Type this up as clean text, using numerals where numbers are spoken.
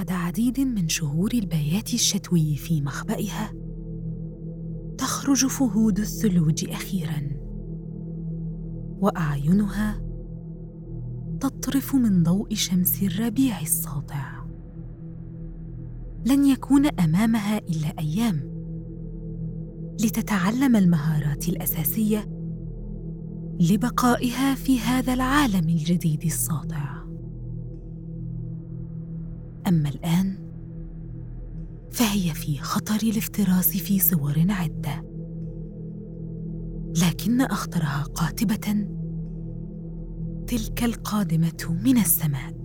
بعد عديد من شهور البيات الشتوي في مخبئها، تخرج فهود الثلوج أخيراً، وأعينها تطرف من ضوء شمس الربيع الساطع. لن يكون أمامها إلا أيام لتتعلم المهارات الأساسية لبقائها في هذا العالم الجديد الساطع. أما الآن فهي في خطر الافتراس في صور عدة، لكن أخطرها قاتبة تلك القادمة من السماء.